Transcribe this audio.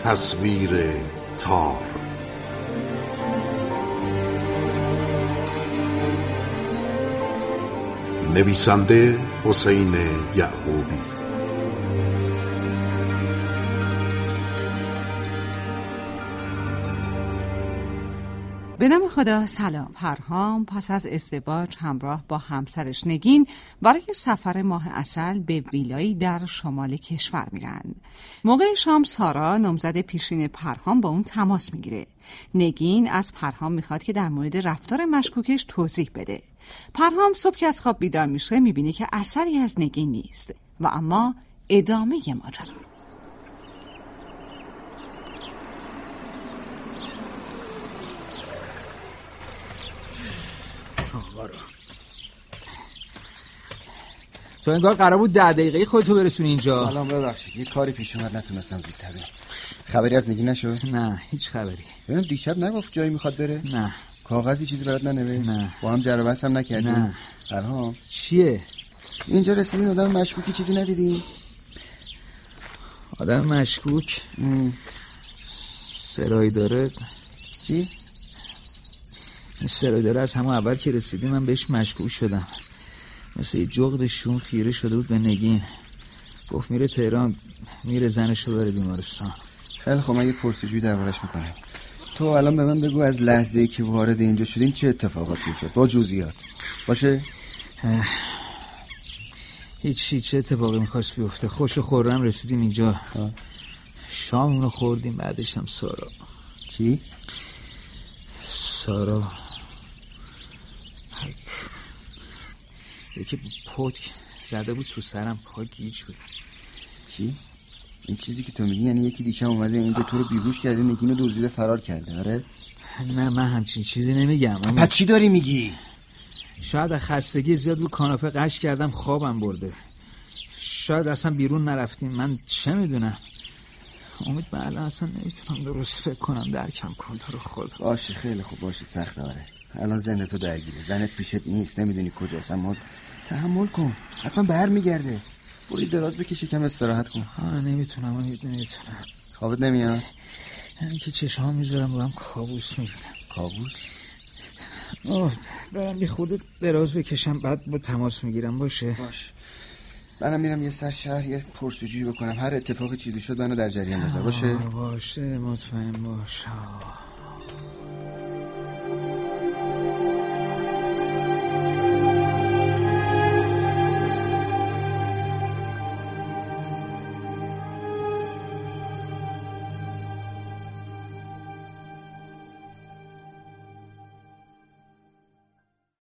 تصویر تار. نویسنده حسین یعقوبی. به نام خدا. سلام. پرهام پس از ازدواج همراه با همسرش نگین برای سفر ماه عسل به ویلایی در شمال کشور میرن. موقع شام سارا نامزد پیشین پرهام با اون تماس میگیره. نگین از پرهام میخواد که در مورد رفتار مشکوکش توضیح بده. پرهام صبح که از خواب بیدار میشه میبینه که اثری از نگین نیست و اما ادامه ماجرا. تو انگار قرار بود 10 دقیقه خودتو برسونی اینجا. سلام، ببخشید یه کاری پیش اومد نتونستم زودتر بیام. خبری از نگین نشد؟ نه هیچ خبری. ببینم دیشب نگفت جایی میخواد بره؟ نه. کاغذی چیزی برات ننوشت؟ نه. با هم جر و بحث هم نکردیم؟ نه. پرهام چیه؟ اینجا رسیدین آدم مشکوکی چیزی ندیدی؟ آدم مشکوک؟ سرایی داره. چی؟ این سرایی داره از همون اول که رسیدیم من بهش مشکوک شدم. مثل یه جغد شوم خیره شده بود به نگین. گفت میره تهران، میره زنشو بره بیمارستان. خیلی خب، من یه پرسجویی دربارش میکنم. تو الان به من بگو از لحظه‌ای که وارد اینجا شدین چه اتفاقاتی افتاد با جزئیات باشه؟ هیچی. چه اتفاقی میخواست بیفته؟ خوش و خورم رسیدیم اینجا. شامونو خوردیم، بعدش هم سارا. چی؟ سارا یکی پوت زده بود تو سرم، پا گیج بود. چی؟ این چیزی که تو میگی یعنی یکی دیشب اومده اینجا تو رو بیهوش کرده، نگینو دزدیده فرار کرده؟ آره؟ نه من همچین چیزی نمیگم. پس چی داری میگی؟ شاید از خستگی زیاد رو کاناپه قش کردم، خوابم برده. شاید اصلا بیرون نرفتیم، من چه میدونم. امید من الان اصلا نمیتونم درست فکر کنم، درکم کن تو رو خدا. باشه خیلی خوب، باشه سخته. آره الان ذهنتو درگیره، زنت پیشت نیست، نمیدونی کجاست، اما تحمل کن، حتما برمیگرده. برو دراز بکش، کم استراحت کن. نمیتونم. خوابت نمیاد؟ همین که چشام میذارم رو هم کابوس میبینم. کابوس؟ برم یه خود دراز بکشم بعد با تماس میگیرم. باشه منم میرم یه سر شهر یه پرسجویی بکنم، هر اتفاقی چیزی شد منو در جریان بذار. باشه باشه، مطمئن باش.